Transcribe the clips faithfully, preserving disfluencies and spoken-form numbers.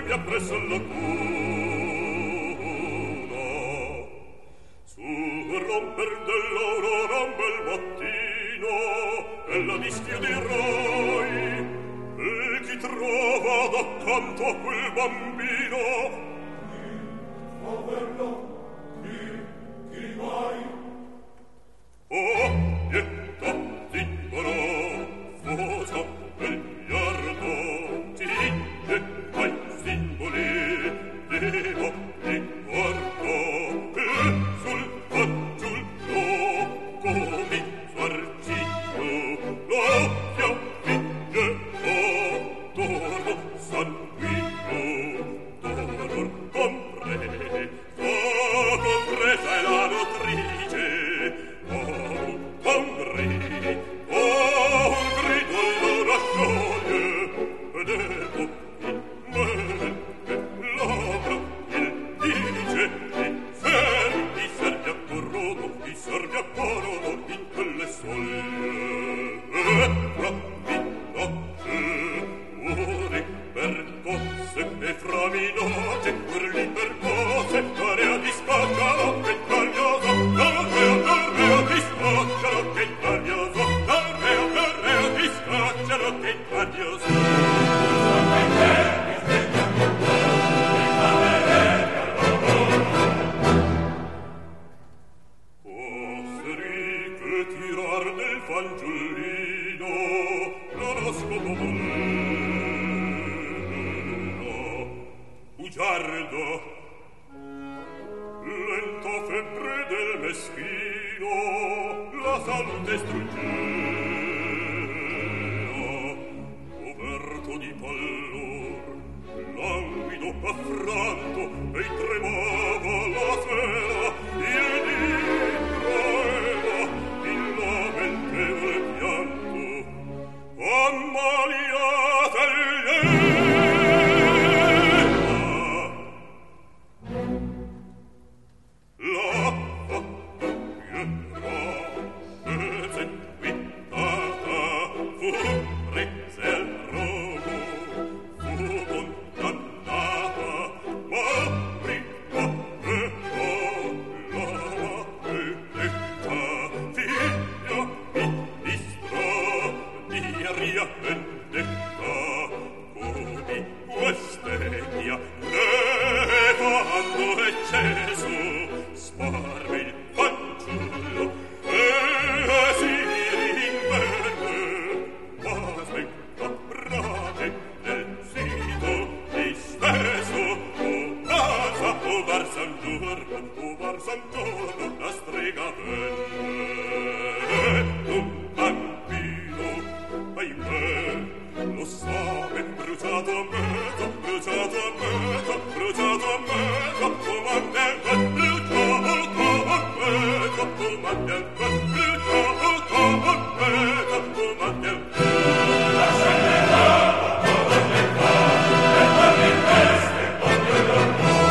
mi appresso alla cuna. Su romper dell'aurora un bel mattino, e la dischiuderai, e chi trova d'accanto a quel bambino? Poverlo, chi, chi mai? Oh, pietà, zimbolo, fosa, vegliardo, ti e ai simboli, devo ti guardo, e sul fagiolo, come suarciglio, lo fiammigge, d'oro sanguigno, d'oro comprese, oh, compresa è la nutrice, oh, congri, oh, un grido allora scioglie, ed ecco in me, che l'opera il dice, i servi, i servi accorrono, i servi accorrono in quelle soglie, e fra minacce, uri per cose, e fra minacce, urli per cose, l'area di scacciano, che taglioso, l'area, l'area di scacciano, che taglioso, l'area, l'area di scacciano, che taglioso. Posteri che tirar del fanciullino, l'oroscopo voleva, bugiardo, lenta febbre del meschino, la salute struggeva, coperto di pallor, languido affranto, e tremava la sera, il dì traeva il lamentevole pianto, ammaliata lieta. La fattuiera eseguitata fu presa al rogo, fu condannata, ma prima e la maledetta figlia ministra di aria vendetta, come quest'eglia levando ecceso sparve il fanciullo e si rinvenne, ma aspetta brave nel sito disteso, o casa o var San Giorno, o var San Giorno, la strega venne, un bambino, ahimè, lo same bruciato a mezzo, bruciato a mezzo, bruciato a mezzo, comande al bruciato a mezzo, comande al bruciato a mezzo, comande al lasciate l'amo, come le fa, e fammi queste, come l'amore.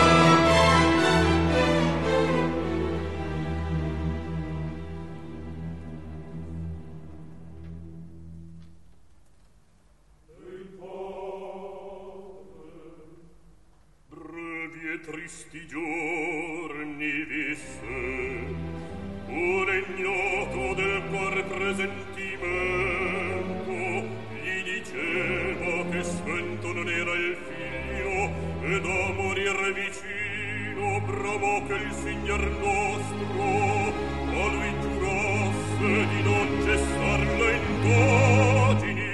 Brevi e tristi giorni visse, un ignoto del cor presentimento gli diceva che spento non era il figlio, ed a morir vicino bramò che il signor nostro a lui giurasse di non cessar le indagini.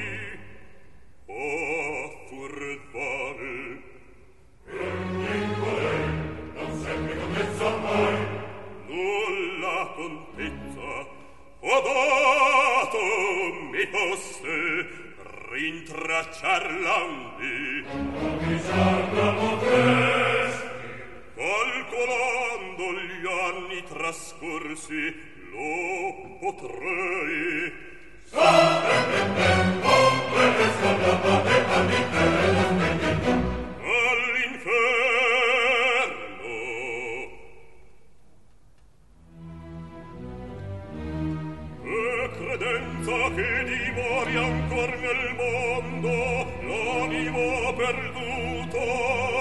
Oh, furvane, non sempre contezza mai, nulla contezza ho dato mi fosse rintracciar l'andi, avvisar la potresti, calcolando gli anni trascorsi lo potrei. Salve per tempo, dove scappate all'inferno spedito, all'inferno. E credenza che dimori ancor nel mondo l'animo perduto,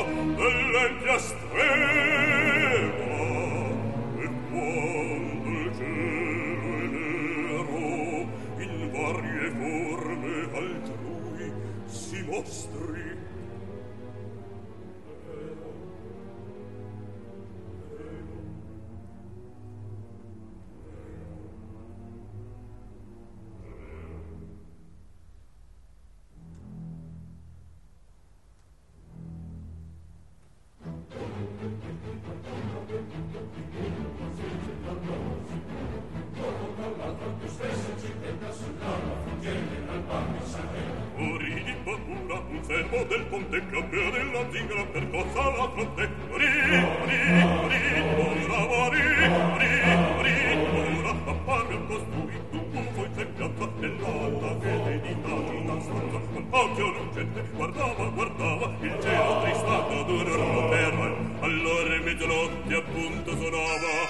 le gambe della zingara percossa la fronte. Ri, ri, ri, ora va ri, ri, ri, ora appare il costruito un buco in piazza nell'alta che dedicata una stanza. Con occhio lucente guardava, guardava il cielo tristato d'un terra. Allora mezzanotte appunto suonava.